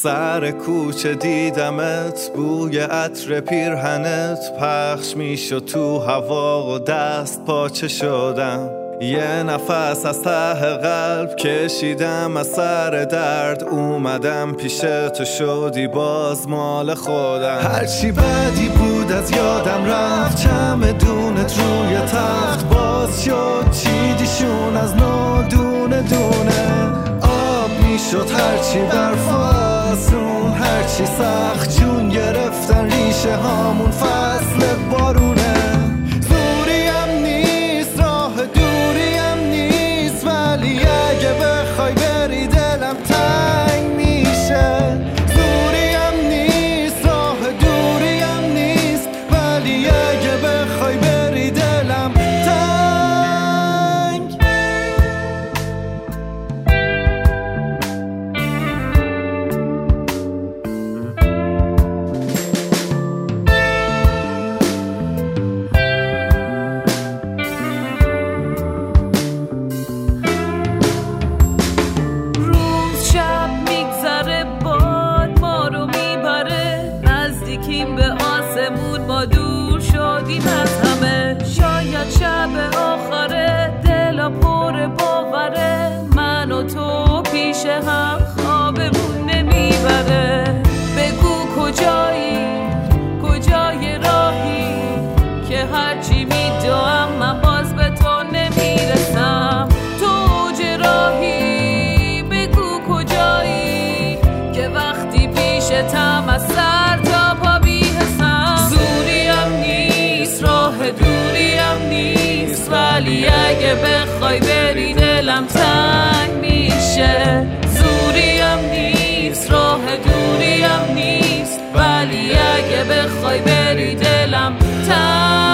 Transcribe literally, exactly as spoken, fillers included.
سر کوچه دیدمت، بوی عطر پیرهنت پخش میشد تو هوا و دست پاچه شدم. یه نفس از ته قلب کشیدم، از سر درد اومدم پیش تو، شدی باز مال خودم. هرچی بدی بود از یادم رفت، چمدونت روی تخت باز شد، چیدیشون از نو دونه دونه. آب میشد هرچی برف آسون، هرچی سخت جون گرفتن ریشه هامون، فصل بارونه. زوریم نیست راه دوریم نیست، ولی اگه بخوای بری دلم تنگ میشه. زوریم نیست راه دوریم نیست، ولی اگه بخوای بری دلم تنگ. به آسمون ما دور شدیم از همه، شاید شب آخره دلا پر باوره، من و تو پیش هم خوابمون نمیبره. بگو کجایی، کجای راهی که هرچی میدوام من باز به تو نمیرسم. تو اوج راهی، بگو کجایی که وقتی پیشتم از سر تا پا دوریم نیست، ولی اگه بخوای بری دلم تنگ میشه. زوریم نیست راه دوریم نیست، ولی اگه بخوای بری دلم تنگ